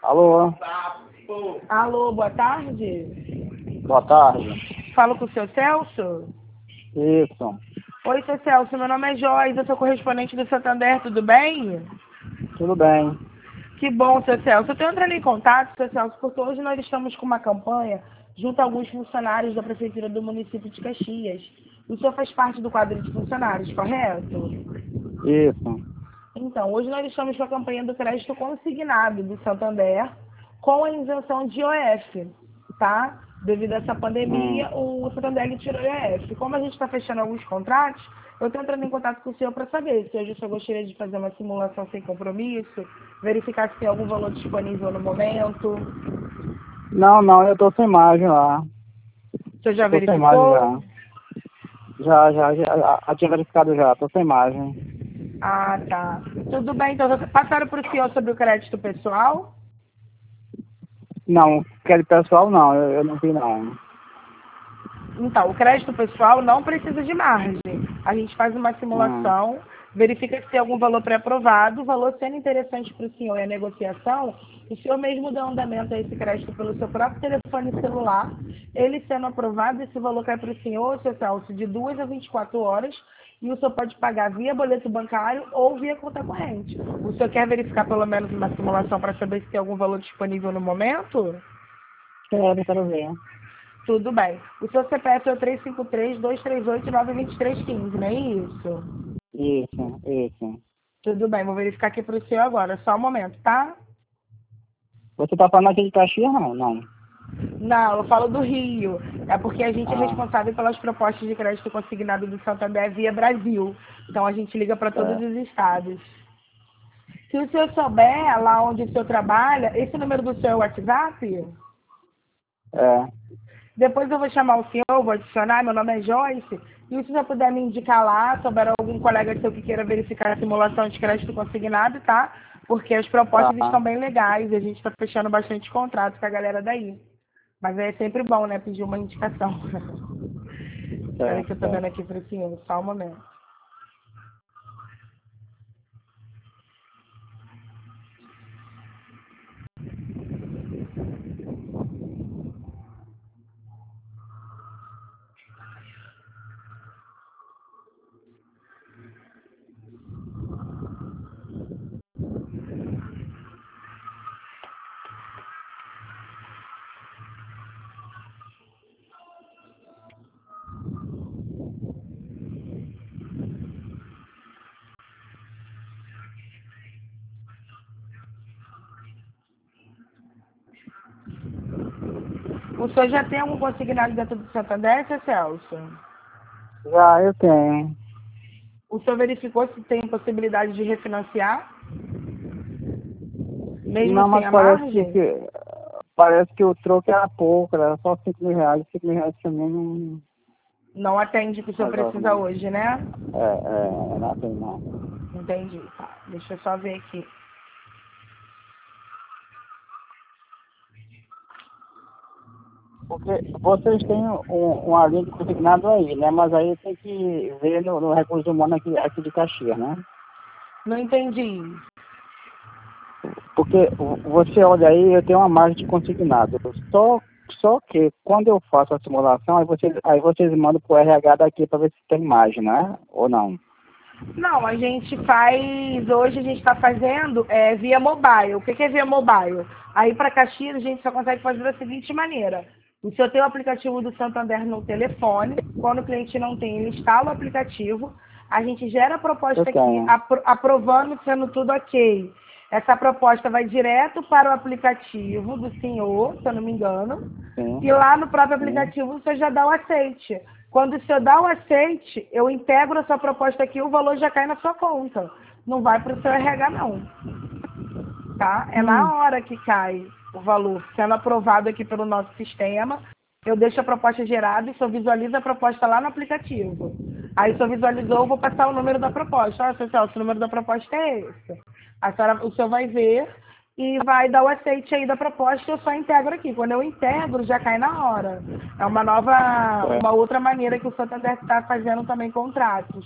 Alô, Alô, boa tarde. boa tarde. Falo com o seu Celso? Isso, Oi, seu Celso, meu nome é Joyce, eu sou correspondente do Santander, tudo bem? tudo bem. Que bom, seu Celso. Eu estou entrando em contato, seu Celso, porque hoje nós estamos com uma campanha junto a alguns funcionários da Prefeitura do município de Caxias. O senhor faz parte do quadro de funcionários, correto? Isso. Então, hoje nós estamos com a campanha do crédito consignado do Santander com a isenção de IOF, tá? Devido a essa Hum. pandemia, o Santander tirou o IOF. Como a gente está fechando alguns contratos, eu estou entrando em contato com o senhor para saber se hoje o senhor gostaria de fazer uma simulação sem compromisso, verificar se tem algum valor disponível no momento. Não, eu tô sem imagem lá. O senhor já Tô sem imagem verificou? já. Já tinha verificado já, tô sem imagem. Ah, tá. Tudo bem, então. Passaram para o senhor sobre o crédito pessoal? Não, aquele pessoal não, eu não vi não. Então, o crédito pessoal não precisa de margem. A gente faz uma Hum. simulação, verifica se tem algum valor pré-aprovado, o valor sendo interessante para o senhor e a negociação, o senhor mesmo dá andamento a esse crédito pelo seu próprio telefone celular, ele sendo aprovado, esse valor cai para o senhor, seu Celso, de 2 a 24 horas, e o senhor pode pagar via boleto bancário ou via conta corrente. O senhor quer verificar pelo menos uma simulação para saber se tem algum valor disponível no momento? Quero ver. Tudo bem. O seu CPF é o 353-238-92315, não é isso? Isso. Tudo bem, vou verificar aqui para o senhor agora. Só um momento, tá? Você tá falando aqui de Caxias não? Não. Não, eu falo do Rio. É porque a gente é Ah, responsável pelas propostas de crédito consignado do Santander via Brasil. Então a gente liga para todos é. os estados. Se o senhor souber lá onde o senhor trabalha, esse número do seu é o WhatsApp? É. Depois eu vou chamar o senhor, vou adicionar, meu nome é Joyce, e se você puder me indicar lá, se houver algum colega seu que queira verificar a simulação de crédito consignado, tá? Porque as propostas Tá. estão bem legais e a gente está fechando bastante contrato com a galera daí. Mas é sempre bom, né, pedir uma indicação. Espera que eu tô vendo Certo. aqui para o senhor, só um momento. O senhor já tem algum consignado dentro do Santander, seu Celso? Já eu tenho. O senhor verificou se tem possibilidade de refinanciar, mesmo Não, sem mas a margem? parece que o troco era pouco, era só 5.000 reais. 5.000 também não Não atende o que o senhor resolve precisa não. hoje, né? Não tem não. Entendi. Tá. Deixa eu só ver aqui. Porque vocês têm uma linha de consignado aí, né? Mas aí tem que ver no recurso humano aqui de Caxias, né? Não entendi. Porque você olha aí, eu tenho uma margem de consignado. Só que quando eu faço a simulação, aí vocês mandam pro RH daqui para ver se tem margem, né? Ou não? Não, a gente faz. Hoje a gente está fazendo via mobile. O que é via mobile? Aí para Caxias a gente só consegue fazer da seguinte maneira. O senhor tem o aplicativo do Santander no telefone. Quando o cliente não tem, ele instala o aplicativo. A gente gera a Eu proposta aqui, tenho. aprovando, sendo tudo ok. Essa proposta vai direto para o aplicativo do senhor, se eu não me engano. Sim, E lá no próprio sim. aplicativo você já dá o aceite. Quando o senhor dá o aceite, eu integro a sua proposta aqui, o valor já cai na sua conta. Não vai para o seu RH, não. Tá? É Hum, na hora que cai o valor, sendo aprovado aqui pelo nosso sistema. Eu deixo a proposta gerada e o senhor visualiza a proposta lá no aplicativo. Aí o senhor visualizou, eu vou passar o número da proposta. Olha, pessoal, o número da proposta é esse. O senhor vai ver e vai dar o aceite aí da proposta e eu só integro aqui. Quando eu integro, já cai na hora. É uma é. outra maneira que o Santander está fazendo também contratos.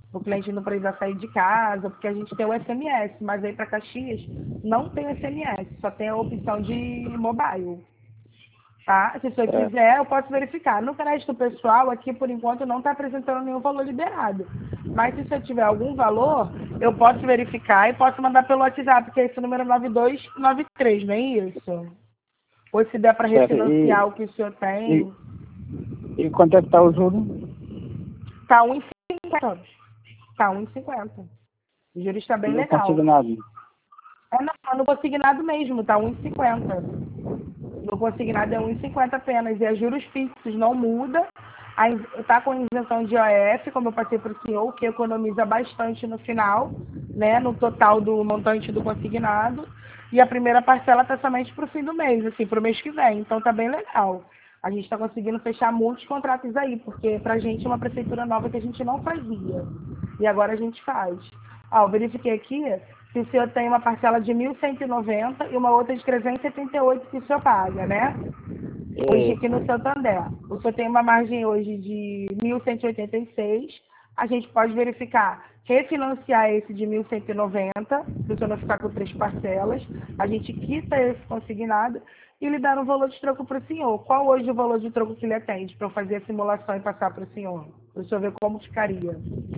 o cliente não precisa sair de casa, porque a gente tem o SMS, mas aí para Caxias não tem o SMS, só tem a opção de mobile. Tá? Se o senhor quiser, eu posso verificar. No crédito pessoal, aqui por enquanto não está apresentando nenhum valor liberado. Mas se o senhor tiver algum valor, eu posso verificar e posso mandar pelo WhatsApp, que é esse número 9293, não é isso? Ou se der para refinanciar o que o senhor tem. E quanto é que está o juro? Está 1,50. Está 1,50. O juro está bem legal. Consignado. Não, no consignado mesmo, está 1,50. No consignado é 1,50 apenas. E é juros fixos, não muda. Está com isenção de IOF, como eu passei para o senhor, que economiza bastante no final, né, no total do montante do consignado. E a primeira parcela está somente para o fim do mês, assim, para o mês que vem. Então está bem legal. A gente está conseguindo fechar muitos contratos aí, porque para a gente é uma prefeitura nova que a gente não fazia. E agora a gente faz. Eu verifiquei aqui que o senhor tem uma parcela de 1.190 e uma outra de 378 que o senhor paga, né? Hoje aqui no Santander. O senhor tem uma margem hoje de 1.186. A gente pode verificar, refinanciar esse de 1.190, para o senhor não ficar com 3 parcelas. A gente quita esse consignado e lhe dá um valor de troco para o senhor. Qual hoje o valor de troco que ele atende para eu fazer a simulação e passar para o senhor? Para o senhor ver como ficaria.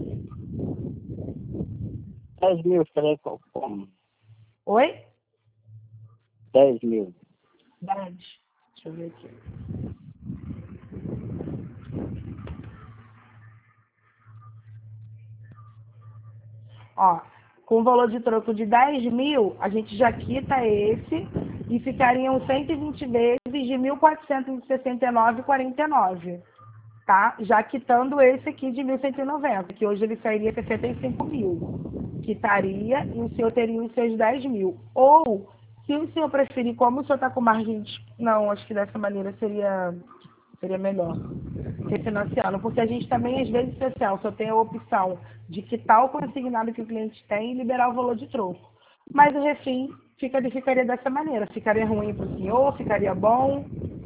10 mil, falei como? Oi? 10 mil. 10. Deixa eu ver aqui. Ó, com o valor de troco de 10 mil, a gente já quita esse e ficariam 120 vezes de 1.469,49. Tá? Já quitando esse aqui de 1.190, que hoje ele sairia 65 mil. Quitaria e o senhor teria os seus 10 mil. Ou, se o senhor preferir, como o senhor está com margem de... Não, acho que dessa maneira seria melhor. Refinanciando, porque a gente também, às vezes, especial, só tem a opção de quitar o consignado que o cliente tem e liberar o valor de troco. Mas o refim ficaria dessa maneira. Ficaria ruim para o senhor? Ficaria bom?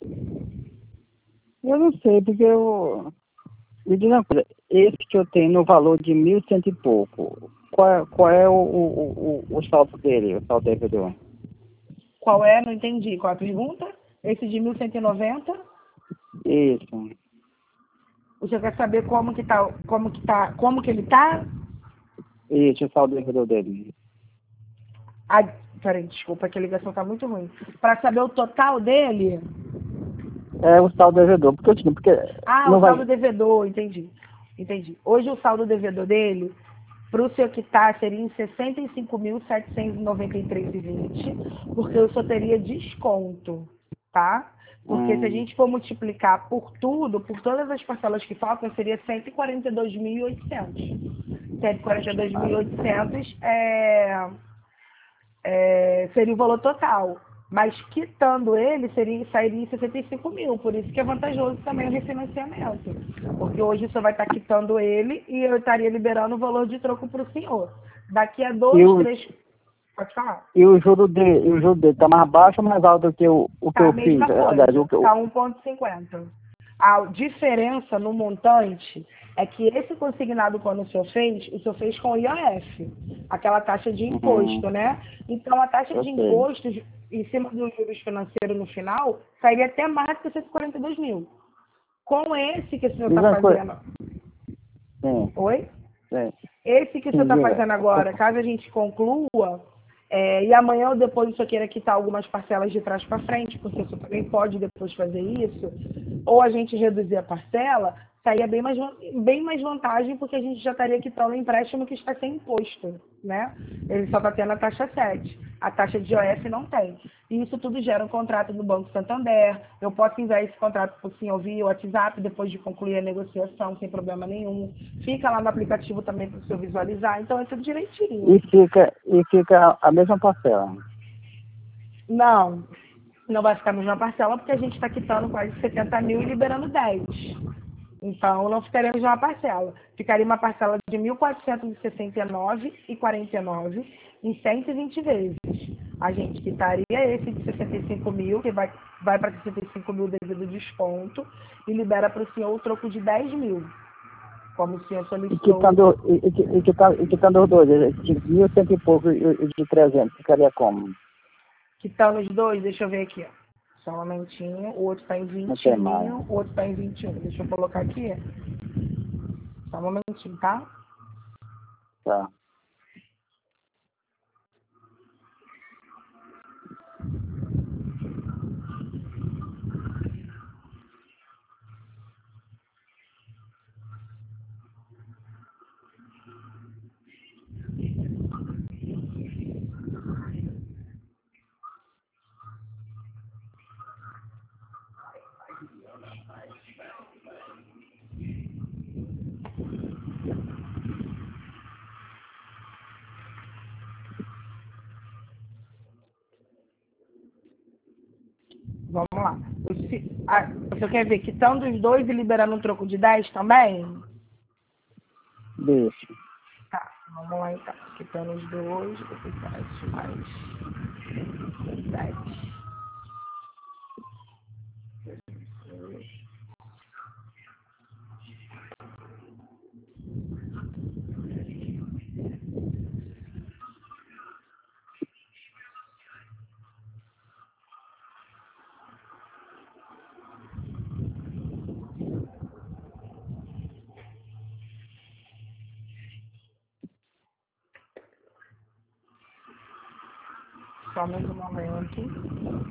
Eu não sei, porque eu... Me diz uma coisa, esse que eu tenho no valor de 1.100 e pouco, qual é o saldo dele, o saldo devedor? Qual é? Não entendi. Qual é a pergunta? Esse de 1.190? Isso. O senhor quer saber como que ele tá? Isso, o saldo devedor dele. Peraí, desculpa, que a ligação tá muito ruim. Para saber o total dele? É o saldo devedor, porque O saldo devedor, entendi. Hoje o saldo devedor dele, para o senhor quitar, seria em 65.793,20, porque eu só teria desconto, tá? Porque se a gente for multiplicar por tudo, por todas as parcelas que faltam, seria 142.800. 142.800 seria o valor total. Mas quitando ele, sairia em 65 mil. Por isso que é vantajoso também o refinanciamento. Porque hoje o senhor vai estar quitando ele e eu estaria liberando o valor de troco para o senhor. Daqui a 2, 3... Pode falar. E o juro dele está mais baixo ou mais alto do que o que eu fiz? Aliás, está 1,50. A diferença no montante é que esse consignado, quando o senhor fez com o IOF, aquela taxa de imposto, né? Então, a taxa de imposto em cima dos juros financeiros no final sairia até mais que 142 mil. Com esse que o senhor está fazendo... Sim. Oi? Sim. Esse que o senhor está fazendo agora, caso a gente conclua, e amanhã ou depois o senhor queira quitar algumas parcelas de trás para frente, porque o senhor também pode depois fazer isso, ou a gente reduzir a parcela, sairia bem mais vantagem, porque a gente já estaria quitando o empréstimo que está sem imposto, né? Ele só está tendo a taxa 7. A taxa de IOF não tem. E isso tudo gera um contrato do Banco Santander. Eu posso enviar esse contrato para o senhor via WhatsApp depois de concluir a negociação, sem problema nenhum. Fica lá no aplicativo também para o senhor visualizar. Então, é tudo direitinho. E fica a mesma parcela? Não vai ficar a mesma parcela, porque a gente está quitando quase 70 mil e liberando 10. Então, não ficaria a mesma parcela. Ficaria uma parcela de 1.469,49 em 120 vezes. A gente quitaria esse de 65 mil, que vai para 65 mil devido ao desconto, e libera para o senhor o troco de 10 mil. como o senhor E solicitou. quitando os dois, de 1.100 e pouco e de 300, ficaria como? Quitando os dois, deixa eu ver aqui, ó. Só um momentinho. O outro está em Não 20 tem mais. mil, o outro está em 21. Deixa eu colocar aqui. Só um momentinho, tá? Tá. Vamos lá. Você quer ver quitando os dois e liberando um troco de 10 também? Deixa. Tá, vamos lá então. Quitando os dois, 7 mais 10. Só mais um momento.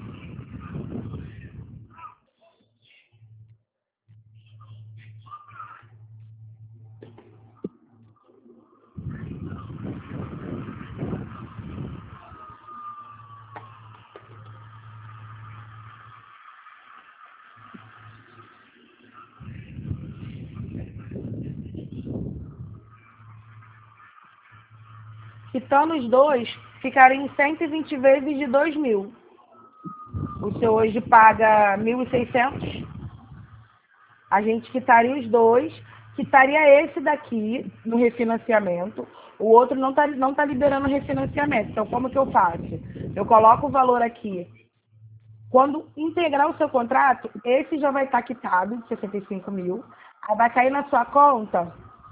Quitando os dois, ficaria em 120 vezes de 2.000. O seu hoje paga 1.600. A gente quitaria os dois, quitaria esse daqui no refinanciamento. O outro não tá liberando refinanciamento. Então, como que eu faço? Eu coloco o valor aqui. Quando integrar o seu contrato, esse já vai estar quitado de 65 mil. Aí vai cair na sua conta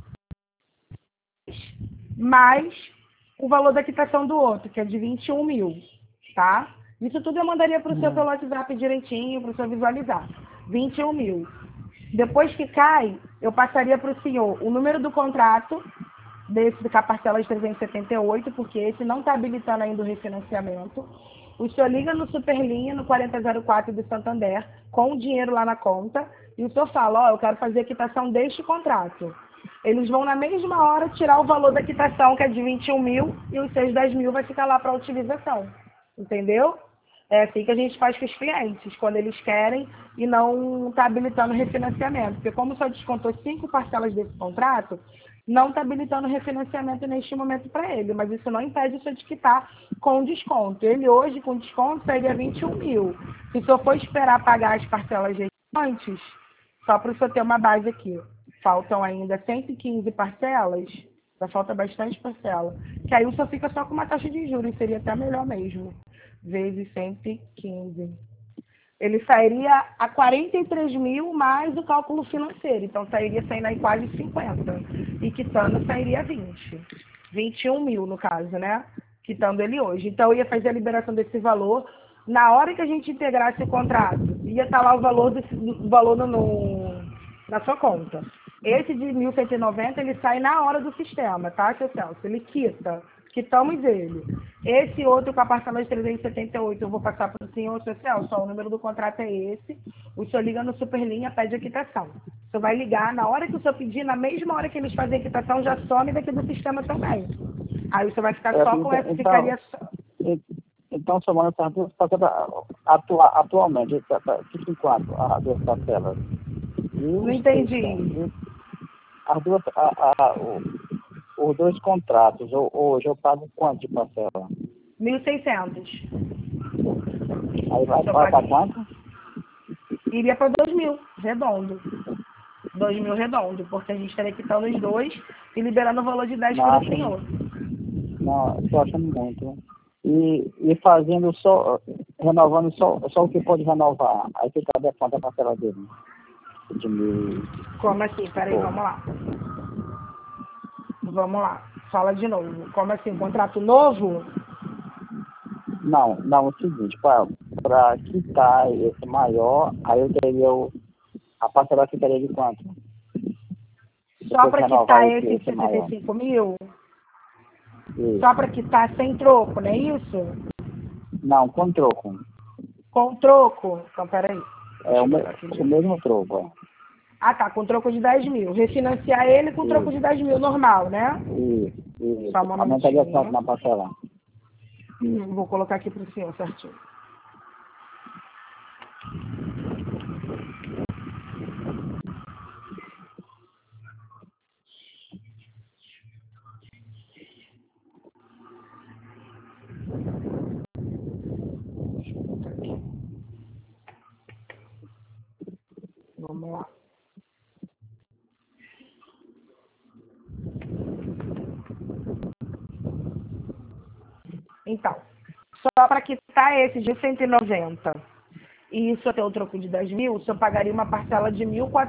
mais o valor da quitação do outro, que é de 21 mil, tá? Isso tudo eu mandaria para o seu pelo WhatsApp direitinho, para o senhor visualizar. 21 mil. Depois que cai, eu passaria para o senhor o número do contrato, desse com a parcela de 378, porque esse não está habilitando ainda o refinanciamento. O senhor liga no Superlinha, no 4004 do Santander, com o dinheiro lá na conta, e o senhor fala, eu quero fazer a quitação deste contrato. Eles vão na mesma hora tirar o valor da quitação, que é de 21 mil, e os seus 10 mil vai ficar lá para utilização. Entendeu? É assim que a gente faz com os clientes, quando eles querem e não está habilitando refinanciamento. Porque como só descontou 5 parcelas desse contrato, não está habilitando refinanciamento neste momento para ele. Mas isso não impede o senhor de quitar com desconto. Ele hoje, com desconto, seria 21 mil. Se o senhor for esperar pagar as parcelas restantes, só para o senhor ter uma base aqui, faltam ainda 115 parcelas, já falta bastante parcela, que aí o senhor fica só com uma taxa de juros, seria até melhor mesmo, vezes 115. Ele sairia a 43 mil mais o cálculo financeiro, então sairia saindo aí quase 50, e quitando sairia 20. 21 mil no caso, né? Quitando ele hoje. Então eu ia fazer a liberação desse valor, na hora que a gente integrasse o contrato, ia estar lá o valor, do valor na sua conta. Esse de 1.190, ele sai na hora do sistema, tá, seu Celso? Ele quita. Quitamos ele. Esse outro com a parcela de 378, eu vou passar para o senhor, seu Celso. O número do contrato é esse. O senhor liga no Superlinha, pede a quitação. O senhor vai ligar, na hora que o senhor pedir, na mesma hora que eles fazem a quitação, já some daqui do sistema também. Aí o senhor vai ficar só com essa, ficaria só. Então, somando essas duas parcelas, atualmente, fica em quanto as duas parcelas? Não entendi. As duas, os dois contratos, hoje eu pago quanto de parcela? 1.600. Aí vai para quanto? Iria para 2.000, redondo. 2.000 redondo, porque a gente estaria quitando os dois e liberando o valor de 10 para o senhor. Não, estou achando muito. E fazendo só, renovando só o que pode renovar. Aí fica a quanto a parcela dele? De mil. Como assim? Peraí, vamos lá. Vamos lá, fala de novo. Como assim, contrato novo? Não, não, é o seguinte, para quitar esse maior, aí eu teria a parcela ficaria de quanto? Só Depois de para renovar quitar esse esse maior. 75 mil? Isso. Só para quitar sem troco, não é isso? Não, com troco. Com troco? Então, peraí. É o mesmo troco, é. Ah, tá, com troco de 10 mil. Refinanciar ele com troco de 10 mil, normal, né? Isso. Só um Aumentaria quanto momentinho. na parcela? Vou colocar aqui para o senhor certinho. Vamos lá. Então, só para quitar esse de 190 e isso até o troco de 10 mil, o senhor pagaria uma parcela de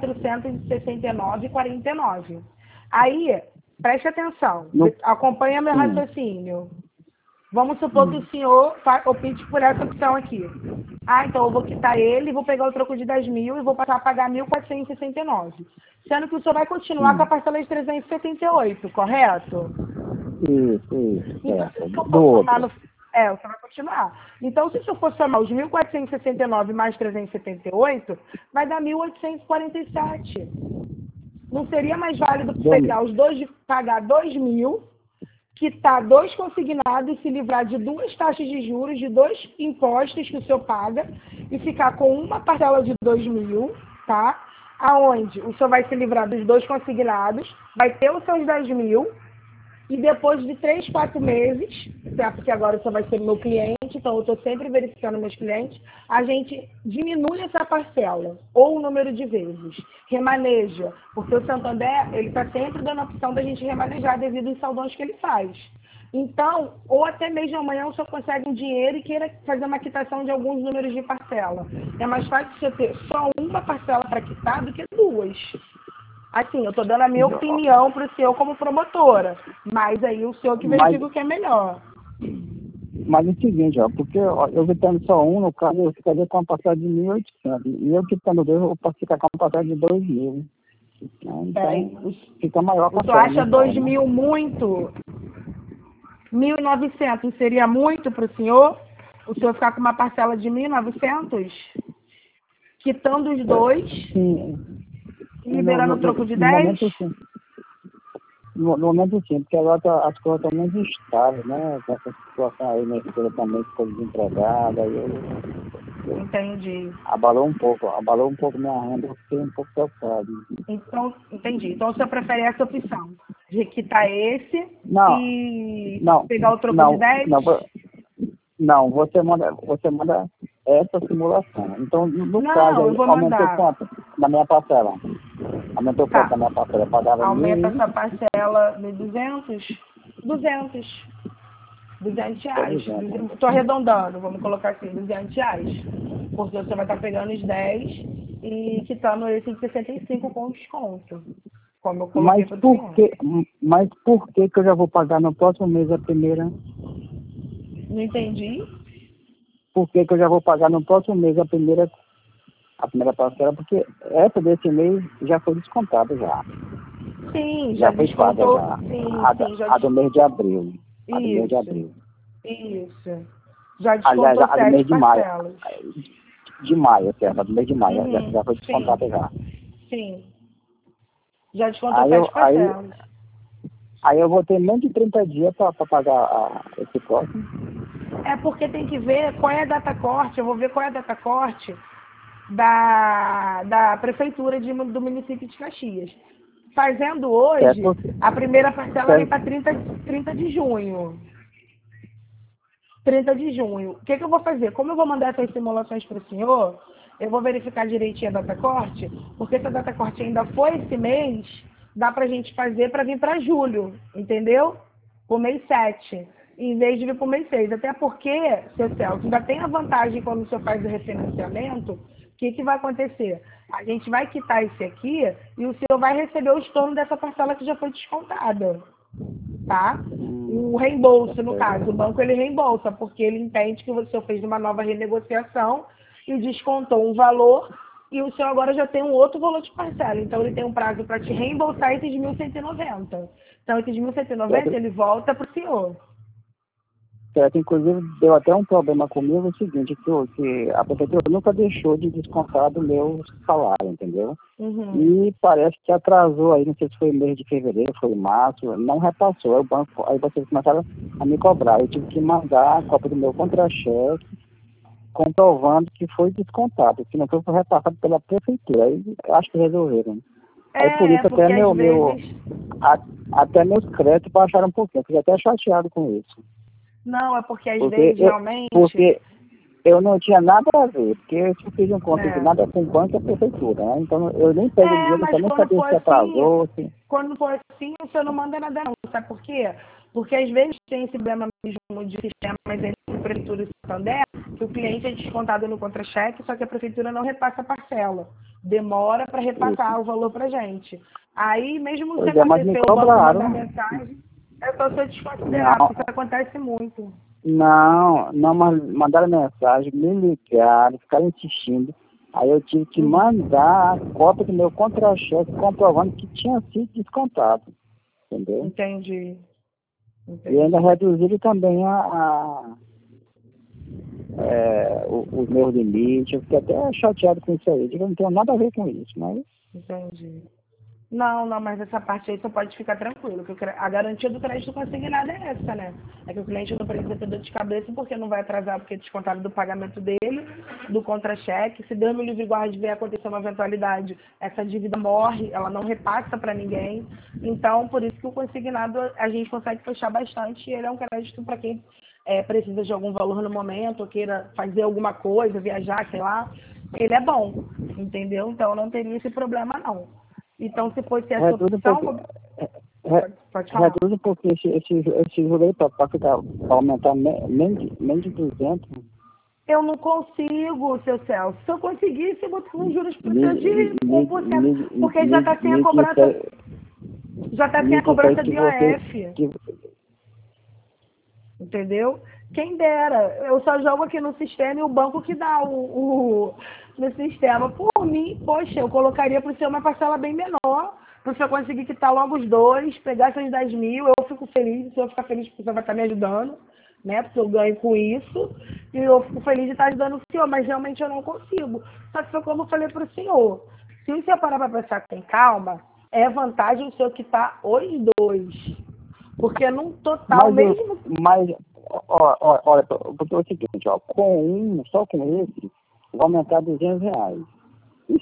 1.469,49. Aí, preste atenção, acompanha meu raciocínio. Vamos supor que o senhor opte por essa opção aqui. Ah, então eu vou quitar ele, vou pegar o troco de 10 mil e vou passar a pagar 1.469. Sendo que o senhor vai continuar com a parcela de 378, correto? Isso, Então, se certo. o senhor Do for somar outro. o senhor vai continuar. Então, se o senhor for somar os 1.469 mais 378, vai dar 1.847. Não seria mais válido pegar os dois, pagar 2 mil, quitar 2 consignados e se livrar de 2 taxas de juros, de 2 impostos que o senhor paga e ficar com uma parcela de 2 mil, tá? Aonde o senhor vai se livrar dos 2 consignados, vai ter os seus 10 mil e depois de 3, 4 meses, certo? Porque agora o senhor vai ser meu cliente, então eu estou sempre verificando meus clientes, a gente diminui essa parcela ou o número de vezes, remaneja, porque o Santander, ele está sempre dando a opção da gente remanejar devido aos saldões que ele faz. Então, ou até mesmo amanhã o senhor consegue um dinheiro e queira fazer uma quitação de alguns números de parcela. É mais fácil você ter só uma parcela para quitar do que 2. Assim, eu estou dando a minha opinião para o senhor como promotora, mas aí o senhor que verifica o que é melhor. Mas é o seguinte, porque eu quitando só um, no caso, eu ficaria com uma parcela de 1.800. E eu quitando 2, eu posso ficar com uma parcela de 2.000. Então, fica maior a parcela. parcela. O senhor acha 2.000 muito? 1.900 seria muito para o senhor? O senhor ficar com uma parcela de 1.900? Quitando os 2? Sim. E liberando o troco de 10? No momento sim, porque agora as coisas estão muito estáveis, né? Com essa situação aí, minha filha também ficou desempregada, eu entendi. Abalou um pouco minha renda, eu fiquei um pouco preocupado. Então, entendi. Então o senhor prefere essa opção, de quitar esse e pegar o troco de 10? Não, você manda essa simulação. Então, no caso, eu vou aumentou mandar. quanto na minha parcela? Aumentou quanto na minha parcela? Eu pagava aumenta essa parcela de 200? 200 reais. Estou arredondando, vamos colocar assim, 200 reais. Porque você vai estar pegando os 10 e quitando esse de 65 com desconto. Como eu coloquei para o senhor. Mas por que eu já vou pagar no próximo mês a primeira? Não entendi. Por que eu já vou pagar no próximo mês a primeira parcela? Porque essa desse mês já foi descontada já. Sim, já foi descontou. Já. Sim, a do mês de abril. Isso. Já descontou. Aliás, a do mês de maio. De maio, certo? A do mês de maio. Já foi descontada já. Sim. Já descontou 7 parcelas. Aí eu vou ter menos de 30 dias para pagar esse próximo. É porque tem que ver qual é a data corte, eu vou ver qual é a data corte da prefeitura do município de Caxias. Fazendo hoje, a primeira parcela vem para 30 de junho. 30 de junho. O que eu vou fazer? Como eu vou mandar essas simulações para o senhor, eu vou verificar direitinho a data corte, porque se a data corte ainda foi esse mês, dá para a gente fazer para vir para julho, entendeu? Para o mês 7, em vez de vir para o mês 6. Até porque, seu Celso, ainda tem a vantagem quando o senhor faz o refinanciamento, o que vai acontecer? A gente vai quitar esse aqui e o senhor vai receber o estorno dessa parcela que já foi descontada. tá? O reembolso, no caso, o banco ele reembolsa, porque ele entende que você fez uma nova renegociação e descontou um valor e o senhor agora já tem um outro valor de parcela. Então, ele tem um prazo para te reembolsar esses 1.190. Então, esses 1.190 ele volta para o senhor. Certo, inclusive deu até um problema comigo, o seguinte, que a prefeitura nunca deixou de descontar do meu salário, entendeu? E parece que atrasou aí, não sei se foi mês de fevereiro, foi março, não repassou. Aí o banco, aí vocês começaram a me cobrar. Eu tive que mandar a cópia do meu contra-cheque, comprovando que foi descontado, que não foi repassado pela prefeitura. Aí acho que resolveram. Aí por isso até até meus créditos baixaram um pouquinho. Eu fiquei até chateado com isso. Não, é porque às vezes realmente... Porque eu não tinha nada a ver, porque eu fiz um conta de nada com o banco e a prefeitura, né? Então eu nem pego dinheiro, eu nem sabia se atrasou. Assim. Quando for assim, você não manda nada não, sabe por quê? Porque às vezes tem esse problema mesmo de sistemas entre prefeitura e Santander, que o cliente é descontado no contra-cheque, só que a prefeitura não repassa a parcela. Demora para repassar o valor para gente. Aí, mesmo se acontecer o banco mandar mensagem, é só você desconsiderar, porque isso acontece muito. Não, mas mandaram mensagem, me ligaram, ficaram insistindo. Aí eu tive que mandar a cópia do meu contra-cheque comprovando que tinha sido descontado. Entendeu? Entendi. E ainda reduziram também os meus limites. Eu fiquei até chateado com isso aí. Eu não tenho nada a ver com isso, mas... Entendi. Não, mas essa parte aí você pode ficar tranquilo, que a garantia do crédito consignado é essa, né? É que o cliente não precisa ter dor de cabeça porque não vai atrasar, porque é descontado do pagamento dele, do contra-cheque. Se Deus me livre e guarde vier acontecer uma eventualidade, essa dívida morre, ela não repassa para ninguém. Então, por isso que o consignado a gente consegue fechar bastante e ele é um crédito para quem precisa de algum valor no momento, ou queira fazer alguma coisa, viajar, sei lá. Ele é bom, entendeu? Então, não teria esse problema, não. Então, se fosse essa opção... Pode falar. Reduz um pouquinho esse juro aí para aumentar menos de 200. Eu não consigo, seu Celso. Se eu conseguisse, eu botar uns juros para o seu de 1%. Porque já está sem a cobrança... Já está sem a cobrança de IOF. Entendeu? Quem dera. Eu só jogo aqui no sistema e o banco que dá no sistema. Por mim, poxa, eu colocaria para o seu uma parcela bem menor, para o senhor conseguir quitar logo os dois, pegar esses 10 mil, eu fico feliz, o senhor fica feliz porque o senhor vai estar me ajudando, né? Porque eu ganho com isso, e eu fico feliz de estar ajudando o senhor, mas realmente eu não consigo. Só que foi como eu falei para o senhor. Se o senhor parar para pensar com calma, é vantagem o senhor quitar os dois. Porque num total mesmo... Olha, porque é o seguinte, só com esse, vai aumentar R$200. E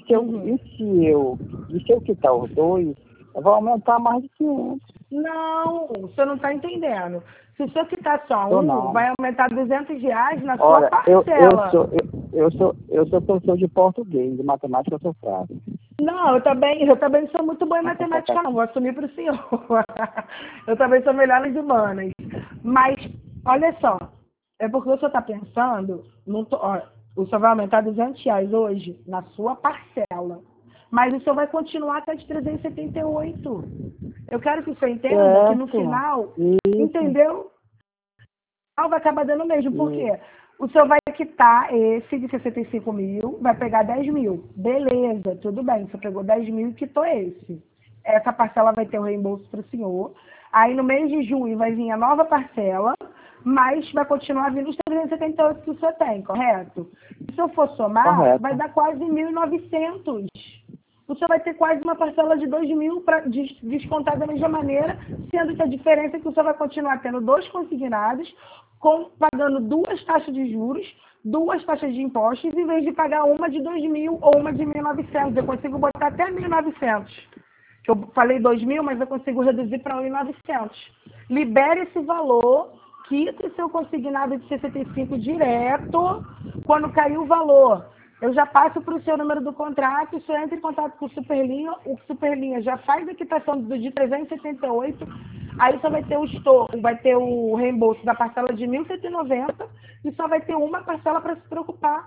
se eu quitar os dois, vai aumentar mais de 500. Não, o senhor não está entendendo. Se o senhor quitar só vai aumentar R$200 na sua parcela. Eu sou professor de português, de matemática eu sou fraco. Não, eu também sou muito boa em matemática, não. Vou assumir para o senhor. Eu também sou melhor nas humanas. Mas, olha só, é porque o senhor está pensando, o senhor vai aumentar R$200 hoje na sua parcela. Mas o senhor vai continuar até de 378. Eu quero que o senhor entenda que no final, entendeu? Vai acabar dando mesmo. Por quê? O senhor vai quitar esse de 65 mil, vai pegar 10 mil. Beleza, tudo bem. Você pegou 10 mil e quitou esse. Essa parcela vai ter o reembolso para o senhor. Aí no mês de junho vai vir a nova parcela, mas vai continuar vindo os 378 que o senhor tem, correto? Se eu for somar, vai dar quase 1.900. O senhor vai ter quase uma parcela de 2 mil para descontar da mesma maneira, sendo que a diferença é que o senhor vai continuar tendo dois consignados, pagando 2 taxas de juros, 2 taxas de impostos, em vez de pagar uma de 2 mil ou uma de 1.900. Eu consigo botar até 1.900. Eu falei 2 mil, mas eu consigo reduzir para 1.900. Libere esse valor, quita o seu consignado de 65 direto quando cair o valor. Eu já passo para o seu número do contrato, o senhor entra em contato com o Superlinha já faz a quitação de 378, aí só vai ter vai ter o reembolso da parcela de 1.190 e só vai ter uma parcela para se preocupar.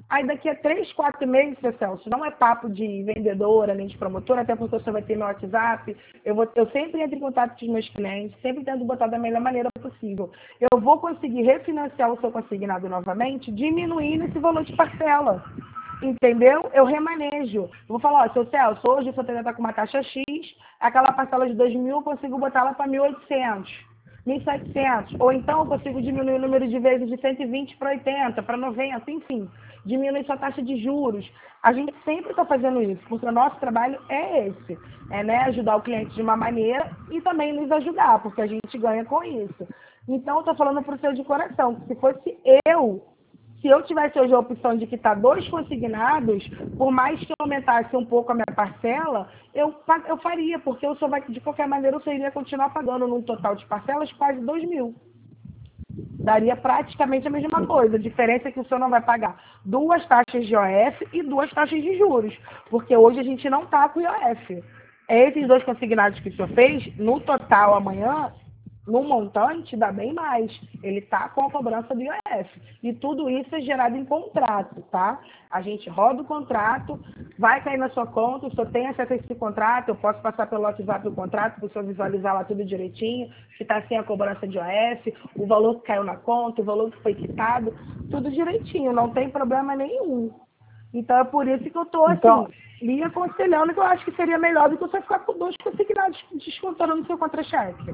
Aí daqui a 3, 4 meses, seu Celso, não é papo de vendedora nem de promotora, até porque você vai ter meu WhatsApp, eu sempre entro em contato com os meus clientes, sempre tento botar da melhor maneira possível. Eu vou conseguir refinanciar o seu consignado novamente, diminuindo esse valor de parcela. Entendeu? Eu remanejo. Eu vou falar, ó, seu Celso, hoje o seu TD está com uma taxa X, aquela parcela de 2.000 eu consigo botar ela para 1.800. 1.700, ou então eu consigo diminuir o número de vezes de 120 para 80, para 90, enfim, diminuir sua taxa de juros. A gente sempre está fazendo isso, porque o nosso trabalho é esse, né, ajudar o cliente de uma maneira e também nos ajudar, porque a gente ganha com isso. Então, eu estou falando para o seu de coração, que se eu tivesse hoje a opção de quitar 2 consignados, por mais que eu aumentasse um pouco a minha parcela, eu faria, porque de qualquer maneira eu só iria continuar pagando num total de parcelas quase 2.000. Daria praticamente a mesma coisa. A diferença é que o senhor não vai pagar 2 taxas de IOF e 2 taxas de juros, porque hoje a gente não está com IOF. Esses 2 consignados que o senhor fez, no total amanhã, no montante, dá bem mais. Ele está com a cobrança do IOF. E tudo isso é gerado em contrato, tá? A gente roda o contrato, vai cair na sua conta, o senhor tem acesso a esse contrato, eu posso passar pelo WhatsApp o contrato para o senhor visualizar lá tudo direitinho, que está sem a cobrança de IOF, o valor que caiu na conta, o valor que foi quitado, tudo direitinho, não tem problema nenhum. Então é por isso que eu estou assim, lhe aconselhando que eu acho que seria melhor do que você ficar com 2 consignados descontando no seu contra-cheque.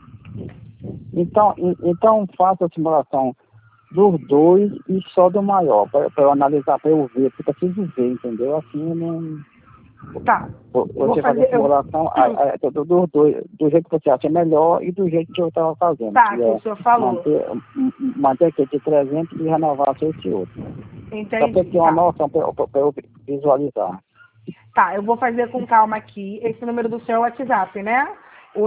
Então faça a simulação dos 2 e só do maior, para eu analisar, para eu ver, porque eu preciso ver, entendeu? Assim eu não... Tá. Você fazer a simulação dos 2, do jeito que você acha melhor e do jeito que eu estava fazendo. Tá, que o senhor falou. Manter aquele de 300 e renovar esse outro. Entendi. Só para ter uma noção, para eu visualizar. Tá, eu vou fazer com calma aqui. Esse número do seu é o WhatsApp, né? O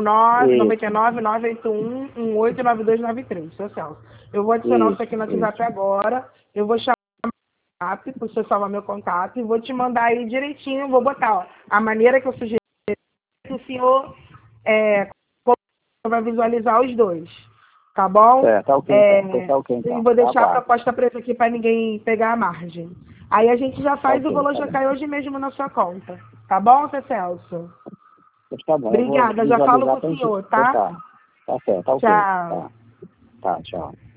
999-981-189293, seu Celso. Eu vou adicionar isso aqui no WhatsApp agora. Eu vou chamar o WhatsApp para você salvar meu contato e vou te mandar aí direitinho. Vou botar, ó, a maneira que eu sugeri que o senhor vai visualizar os 2. Tá bom? Tá ok. Tá ok, então. E vou deixar a proposta presa aqui para ninguém pegar a margem. Aí a gente já faz o valor, já cai hoje mesmo na sua conta. Tá bom, seu Celso? Tá bom. Obrigada, já falo com o senhor, tá? Tá certo, tá ok. Tchau. Tá, tchau.